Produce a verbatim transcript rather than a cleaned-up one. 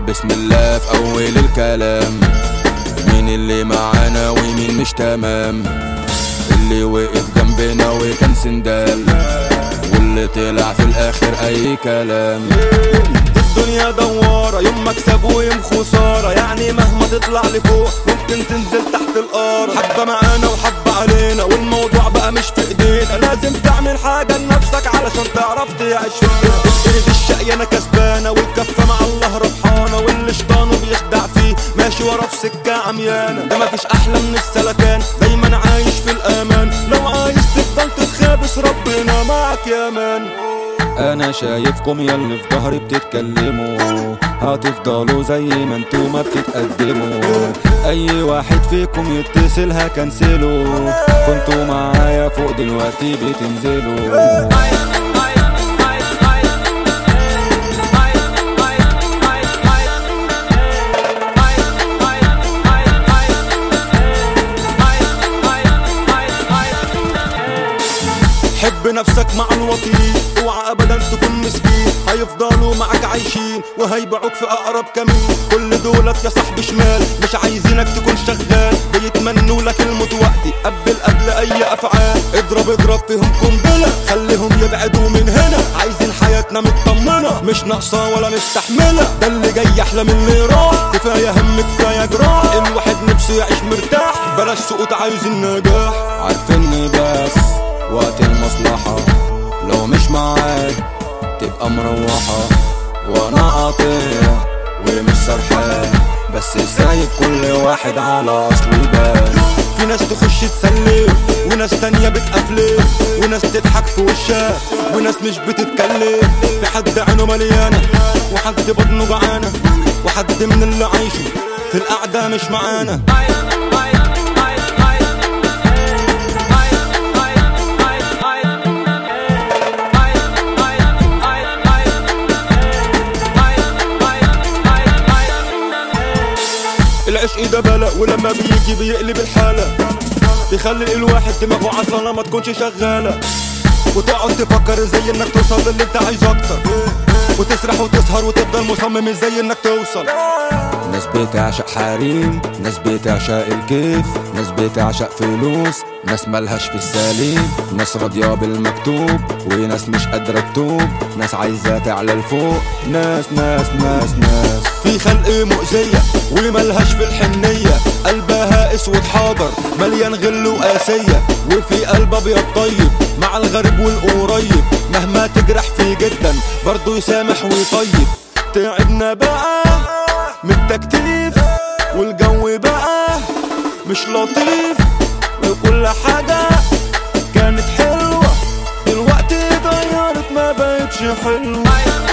بسم الله في اول الكلام. مين اللي معانا ومين مش تمام؟ اللي وقف جنبنا وكان سندال، واللي طلع في الاخر اي كلام. الدنيا دوارة، يوم مكسب ويوم خسارة، يعني مهما تطلع لفوق ممكن تنزل تحت الارض. حبة معانا وحبة علينا، والموضوع بقى مش في ايدينا. لازم تعمل حاجة لنفسك علشان تعرف تعيش في الدنيا. ايد الشقيانة كسبانة، والكفة مع الله ربحانة، واللي شيطانه بيخدع فيه ماشي ورا في سكة عميانة. ده مفيش احلى من السلكان، دايما عايش في الامان. لو عايز تفضل تتخابس ربنا معك يا مان. انا شايفكم ياللي في ظهري بتتكلموا، هتفضلوا زي ما انتوا ما بتتقدموا. اي واحد فيكم يتصل هكنسله، كنتوا معايا فوق دلوقتي بتنزلوا. حب نفسك مع الوطين، اوعى ابدا تكون مسكين. هيفضلوا معك عايشين وهيبيعوك في اقرب كمين. كل دولت يا صاحبي شمال، مش عايزينك تكون شغال. بيتمنوا لك الموت وقتي قبل قبل اي افعال. اضرب اضرب فيهم قنبله، خليهم يبعدوا من هنا. عايزين حياتنا مطمنه، مش ناقصه ولا مستحمله. ده اللي جاي احلى من اللي راح، كفايه هم كفايه جراح. الواحد نفسه يعيش مرتاح، بلاش سقوط عايز النجاح. عارفيني بس وقت المصلحة، لو مش معاك تبقى مروحة. وانا قاطع ومش سرحان، بس سايب كل واحد على اصله يبان. في ناس تخش تسلم، وناس تانية بتقفلم، وناس تضحك في وشها، وناس مش بتتكلم. في حد عينه مليانة، وحد بطنه جعانة، وحد من اللي عايشه في القعدة مش معانا. العشق ده بلا، ولما بيجي بيقلب الحالة. بيخلي الواحد دماغه عطلانة ما تكونش شغالة، وتقعد تفكر ازاي انك توصل للي انت عايزه اكتر. وتسرح وتسهر وتفضل مصمم ازاي انك توصل. ناس بتعشق حريم، ناس بتعشق الكيف، ناس بتعشق فلوس، ناس ملهاش في السليم. ناس راضية بالمكتوب، وناس مش قادرة تتوب، ناس عايزة تعلى لفوق. ناس ناس ناس ناس في خلق مؤذية وملهاش في الحنية. قلبها اسود حاضر مليان غل وقاسية، وفي قلب ابيض طيب مع الغريب والقريب. مهما تجرح فيه جدا برضو يسامح ويطيب. تعبنا بقى من التكتيف، والجو بقى مش لطيف. وكل حاجة كانت حلوة دلوقتي اتغيرت ما بقتش حلوة.